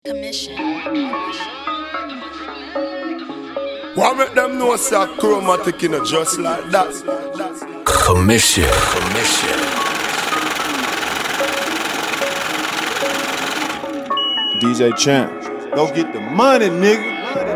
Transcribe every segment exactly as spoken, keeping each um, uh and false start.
Commission. Why make them know say a chromatic in a just like that? Commission. Commission. D J Champ, go get the money, nigga.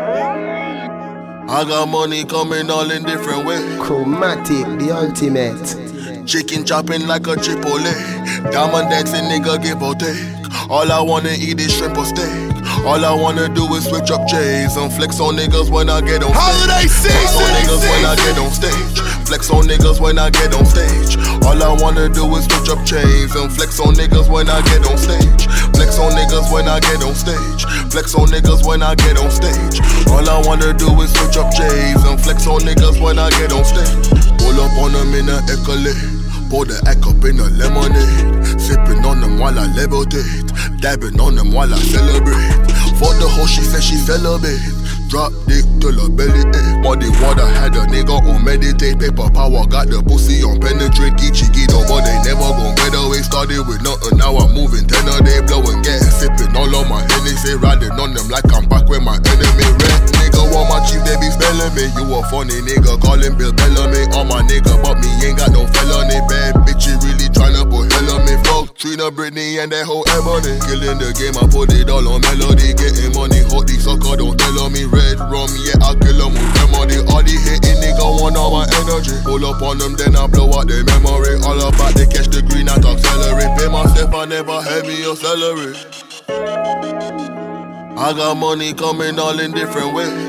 I got money coming all in different ways. Chromatic, the ultimate. Chicken chopping like a Chipotle. Diamond dancing, nigga, give or take. All I wanna eat is shrimp or steak. All I wanna do is switch up J's and flex on niggas when I get on stage. Holiday Flex on niggas when I get on stage. Flex on niggas when I get on stage. All I wanna do is switch up chains and flex on niggas when I get on stage. Flex on niggas when I get on stage. Flex on niggas when I get on stage. All I wanna do is switch up J's and flex on niggas when I get on stage. Pull up on them in a Escalade. Pour the egg up in a lemonade. Sipping on them while I levitate. Dabbing on them while I celebrate. For the hoe, she said she celibate. Drop dick till her belly ache. Muddy water had a nigga on meditate. Paper power got the pussy on penetrate. Geeky Guido, but they never gon' get away. Started with nothing, now I'm moving ten a day. Blowing gas, sipping all on my Hennessy. Riding on them like I'm back with my enemy. Red nigga want my chief, they be spelling me. You a funny nigga, calling Bill Bellamy. All my nigga, but me ain't got no felony. Bad bitch, you really tryna put hell on me. Fuck Trina, Britney, and that whole Ebony. Killing the game, I put it all on melody. Getting money, hot these sucker, don't tell on me. Red rum, yeah, I kill them with memory. All the hating nigga want all my energy. Pull up on them, then I blow out their memory. All about they catch the green, I talk celery. Pay myself, I never had me your salary. I got money coming all in different ways.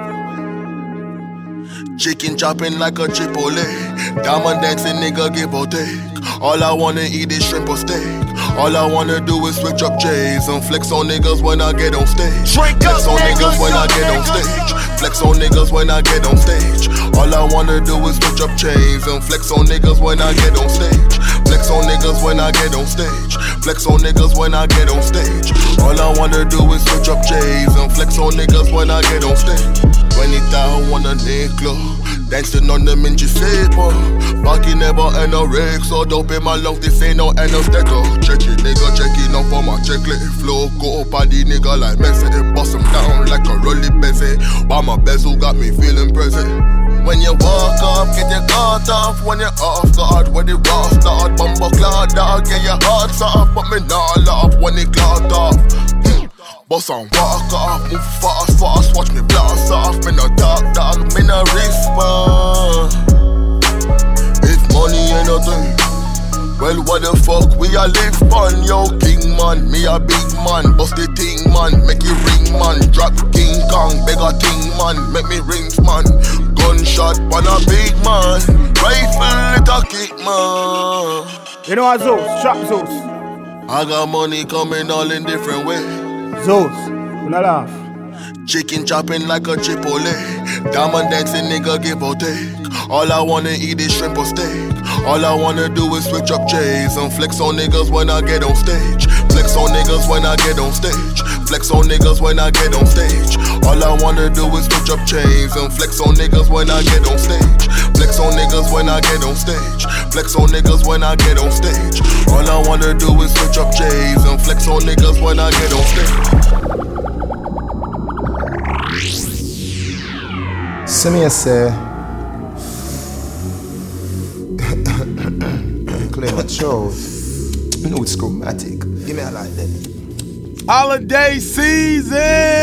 Chicken chopping like a Chipotle. Diamond dancing, nigga, give or take. All I wanna eat is shrimp or steak. All I wanna do is switch up J's and flex on niggas when I get on stage. Flex on niggas when I get on stage. Flex on niggas when I get on stage. All I wanna do is switch up chains and flex on niggas when I get on stage. Flex on niggas when I get on stage. Flex on niggas when I get on stage. All I wanna do is switch up J's and flex on niggas when I get on stage. twenty thousand on a nickel. Dancing on them in Giuseppe. Baki never end a rig, so dope in my lungs, this ain't no anesthetic. Check it, nigga, check it up for my checklist. Flow, go up on the nigga like Messi. Bust him down like a rolly busy. While my bezel got me feeling present. When you walk off, get your guard off. When you're off guard, when the raw start. Bumble claw dog, get your heart soft. But me nah laugh when it clogged off. Boss on walk off, move fast, fast, watch me blast off. Me no talk dog, me no respond. If money ain't nothing, well what the fuck we a live on? Yo king man, me a big man. Bust the thing man, make it ring man. Drop King Kong, bigger thing man. Make me rings man. Gunshot on a big man. Rifle it a kick man. You know what, Zeus? Trap Zeus. I got money coming all in different ways. Zeus, you not laugh. Chicken chopping like a Chipotle. Diamond dancing, nigga, give or take. All I wanna eat is shrimp or steak. All I wanna do is switch up J's and flex on niggas when I get on stage. Flex on niggas when I get on stage. Flex on niggas when I get on stage. All I wanna do is switch up chains and flex on niggas when I get on stage. Flex on niggas when I get on stage. Flex on niggas when I get on stage. All I wanna do is switch up J's and flex on niggas when I get on stage. So me say, clear my throat. No, it's chromatic. Give me a light then. Holiday season.